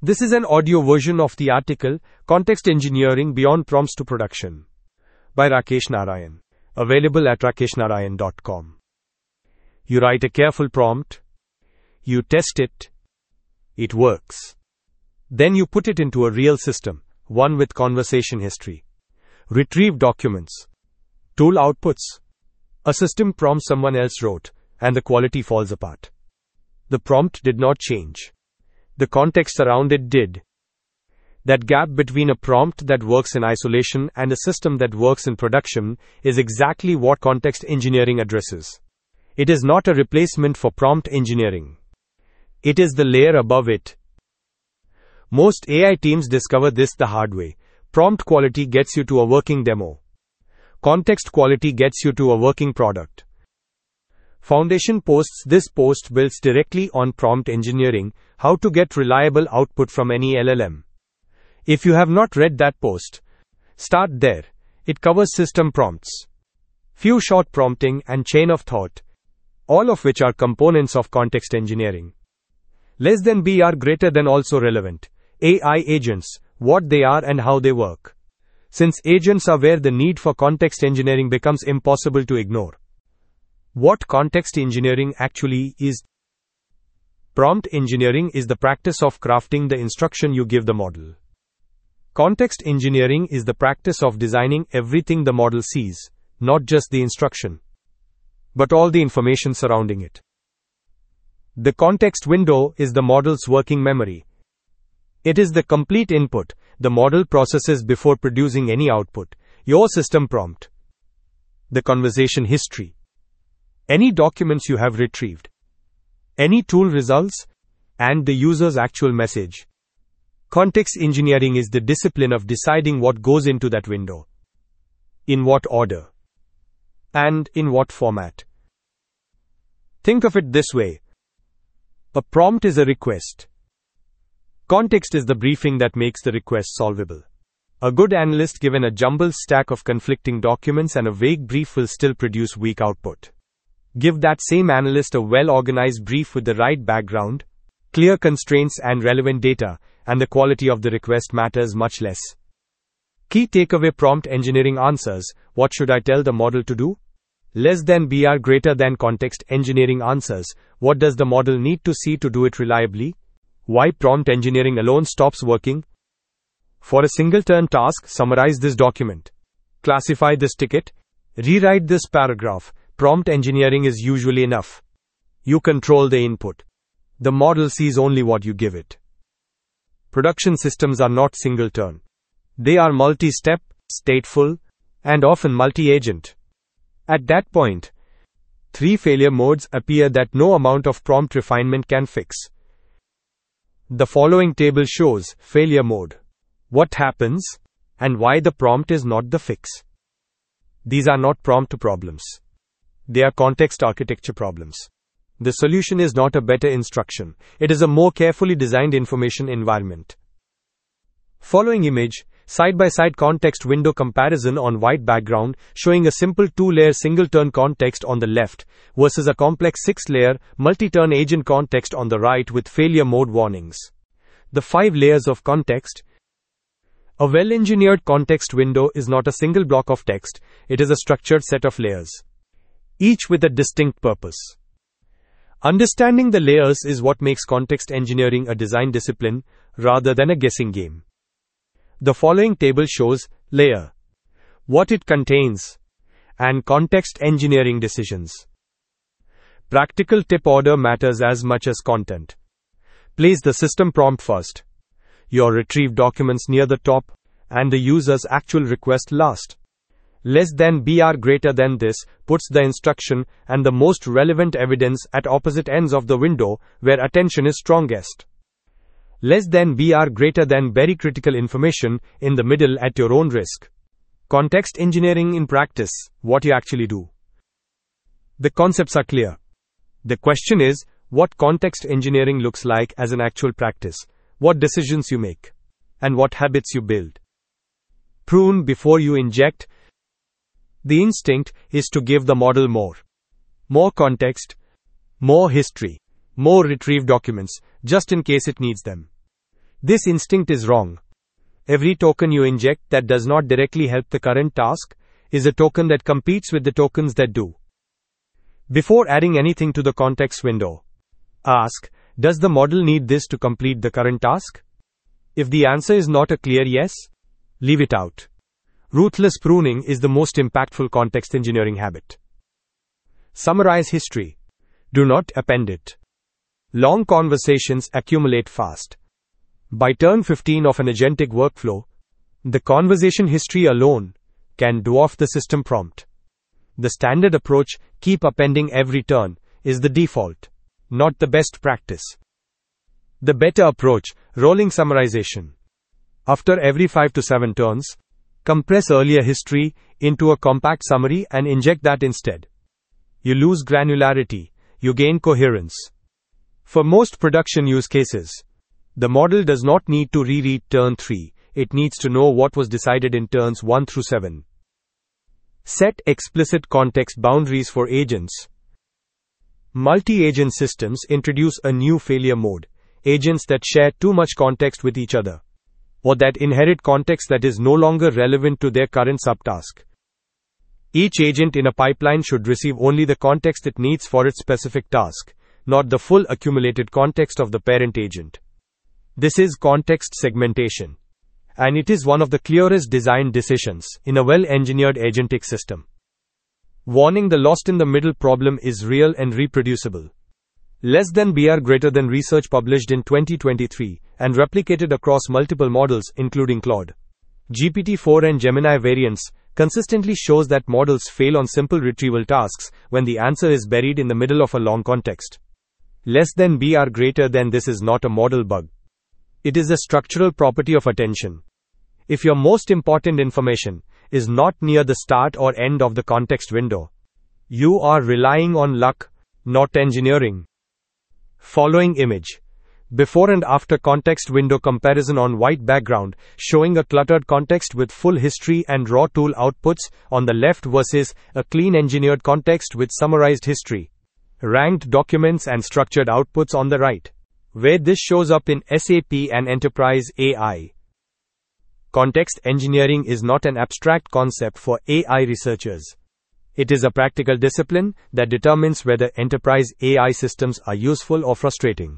This is an audio version of the article, Context Engineering Beyond Prompts to Production, by Rakesh Narayan, available at rakeshnarayan.com. You write a careful prompt, you test it, it works. Then you put it into a real system, one with conversation history, retrieve documents, tool outputs. A system prompt someone else wrote, and the quality falls apart. The prompt did not change. The context around it did. That gap between a prompt that works in isolation and a system that works in production is exactly what context engineering addresses. It is not a replacement for prompt engineering. It is the layer above it. Most AI teams discover this the hard way. Prompt quality gets you to a working demo. Context quality gets you to a working product. Foundation posts this post builds directly on prompt engineering, how to get reliable output from any LLM. If you have not read that post, start there. It covers system prompts, few short prompting and chain of thought, all of which are components of context engineering. Less than B are greater than also relevant. AI agents, what they are and how they work. Since agents are where the need for context engineering becomes impossible to ignore. What context engineering actually is? Prompt engineering is the practice of crafting the instruction you give the model. Context engineering is the practice of designing everything the model sees, not just the instruction, but all the information surrounding it. The context window is the model's working memory. It is the complete input the model processes before producing any output, your system prompt, the conversation history, any documents you have retrieved, any tool results, and the user's actual message. Context engineering is the discipline of deciding what goes into that window, in what order, and in what format. Think of it this way. A prompt is a request. Context is the briefing that makes the request solvable. A good analyst given a jumbled stack of conflicting documents and a vague brief will still produce weak output. Give that same analyst a well-organized brief with the right background, clear constraints and relevant data, and the quality of the request matters much less. Key takeaway: prompt engineering answers, what should I tell the model to do? Less than B are greater than context engineering answers, what does the model need to see to do it reliably? Why prompt engineering alone stops working? For a single-turn task, summarize this document. Classify this ticket. Rewrite this paragraph. Prompt engineering is usually enough. You control the input. The model sees only what you give it. Production systems are not single-turn. They are multi-step, stateful, and often multi-agent. At that point, 3 failure modes appear that no amount of prompt refinement can fix. The following table shows failure mode, what happens, and why the prompt is not the fix. These are not prompt problems. They are context architecture problems. The solution is not a better instruction. It is a more carefully designed information environment. Following image, side-by-side context window comparison on white background showing a simple 2-layer single-turn context on the left versus a complex 6-layer multi-turn agent context on the right with failure mode warnings. The 5 layers of context. A well-engineered context window is not a single block of text, it is a structured set of layers, each with a distinct purpose. Understanding the layers is what makes context engineering a design discipline rather than a guessing game. The following table shows layer, what it contains, and context engineering decisions. Practical tip: order matters as much as content. Place the system prompt first, your retrieved documents near the top, and the user's actual request last. Less than B are greater than this puts the instruction and the most relevant evidence at opposite ends of the window where attention is strongest. Less than B are greater than very critical information in the middle at your own risk. Context engineering in practice, what you actually do. The concepts are clear. The question is, what context engineering looks like as an actual practice, what decisions you make, and what habits you build. Prune before you inject. The instinct is to give the model more context, more history, more retrieved documents, just in case it needs them. This instinct is wrong. Every token you inject that does not directly help the current task is a token that competes with the tokens that do. Before adding anything to the context window, ask, does the model need this to complete the current task? If the answer is not a clear yes, leave it out. Ruthless pruning is the most impactful context engineering habit. Summarize history. Do not append it. Long conversations accumulate fast. By turn 15 of an agentic workflow, the conversation history alone can dwarf the system prompt. The standard approach, keep appending every turn, is the default, not the best practice. The better approach, rolling summarization. After every 5 to 7 turns, compress earlier history into a compact summary and inject that instead. You lose granularity, you gain coherence. For most production use cases, the model does not need to reread turn 3, it needs to know what was decided in turns 1 through 7. Set explicit context boundaries for agents. Multi-agent systems introduce a new failure mode, agents that share too much context with each other, or that inherit context that is no longer relevant to their current subtask. Each agent in a pipeline should receive only the context it needs for its specific task, not the full accumulated context of the parent agent. This is context segmentation, and it is one of the clearest design decisions in a well-engineered agentic system. Warning: the lost in the middle problem is real and reproducible. Less than BR greater than research published in 2023 and replicated across multiple models including Claude, GPT-4 and Gemini variants consistently shows that models fail on simple retrieval tasks when the answer is buried in the middle of a long context. Less than BR greater than this is not a model bug. It is a structural property of attention. If your most important information is not near the start or end of the context window, you are relying on luck, not engineering. Following image. Before and after context window comparison on white background, showing a cluttered context with full history and raw tool outputs on the left versus a clean engineered context with summarized history, ranked documents and structured outputs on the right. Where this shows up in SAP and Enterprise AI. Context engineering is not an abstract concept for AI researchers. It is a practical discipline that determines whether enterprise AI systems are useful or frustrating.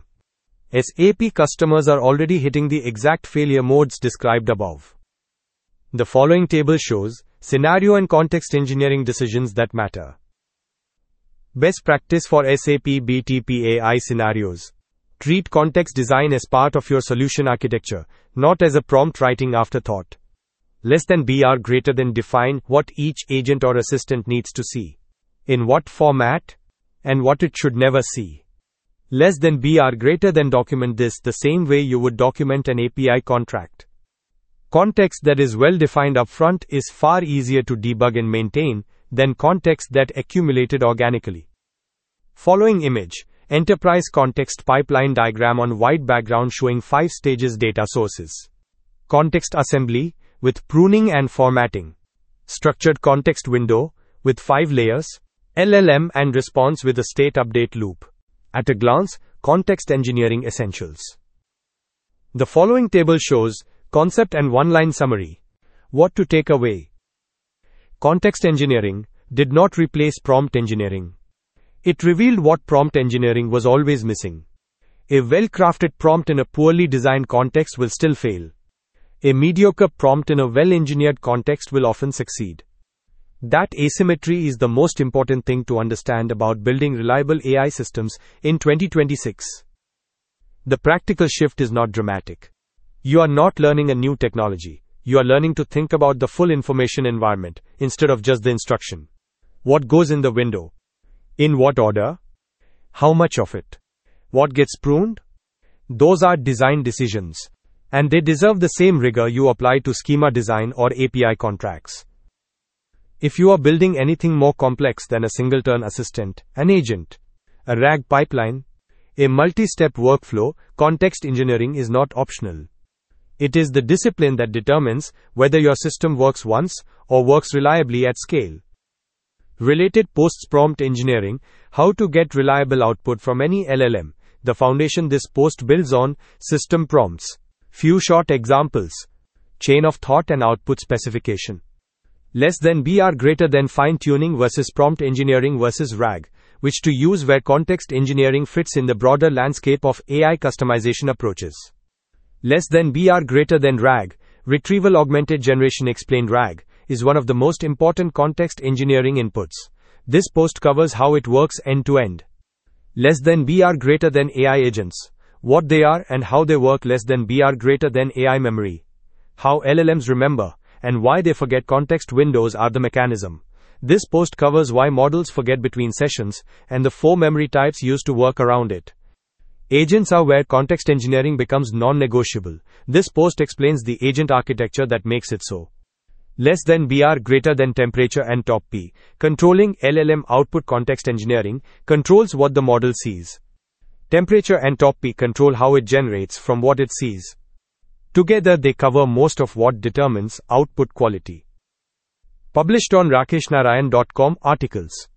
SAP customers are already hitting the exact failure modes described above. The following table shows scenario and context engineering decisions that matter. Best practice for SAP BTP AI scenarios. Treat context design as part of your solution architecture, not as a prompt writing afterthought. Less than BR greater than define what each agent or assistant needs to see, in what format, and what it should never see. Less than BR greater than document this the same way you would document an API contract. Context that is well defined upfront is far easier to debug and maintain than context that accumulated organically. Following image. Enterprise context pipeline diagram on white background showing 5 stages data sources. Context assembly, with pruning and formatting. Structured context window, with 5 layers. LLM and response with a state update loop. At a glance, context engineering essentials. The following table shows concept and one-line summary. What to take away. Context engineering did not replace prompt engineering. It revealed what prompt engineering was always missing. A well-crafted prompt in a poorly designed context will still fail. A mediocre prompt in a well-engineered context will often succeed. That asymmetry is the most important thing to understand about building reliable AI systems in 2026. The practical shift is not dramatic. You are not learning a new technology. You are learning to think about the full information environment instead of just the instruction. What goes in the window? In what order? How much of it? What gets pruned? Those are design decisions, and they deserve the same rigor you apply to schema design or API contracts. If you are building anything more complex than a single-turn assistant, an agent, a RAG pipeline, a multi-step workflow, context engineering is not optional. It is the discipline that determines whether your system works once or works reliably at scale. Related posts: prompt engineering, how to get reliable output from any LLM. The foundation this post builds on: system prompts, Few short examples. Chain of thought and output specification. Less than BR greater than fine-tuning versus prompt engineering versus RAG, which to use where context engineering fits in the broader landscape of AI customization approaches. Less than BR greater than RAG, retrieval augmented generation explained RAG, is one of the most important context engineering inputs. This post covers how it works end to end. Less than BR greater than AI agents. What they are and how they work. Less than BR greater than AI memory. How LLMs remember and why they forget. Context windows are the mechanism. This post covers why models forget between sessions and the 4 memory types used to work around it. Agents are where context engineering becomes non-negotiable. This post explains the agent architecture that makes it so. Less than BR greater than temperature and top P. Controlling LLM output. Context engineering controls what the model sees. Temperature and top P control how it generates from what it sees. Together they cover most of what determines output quality. Published on rakeshnarayan.com articles.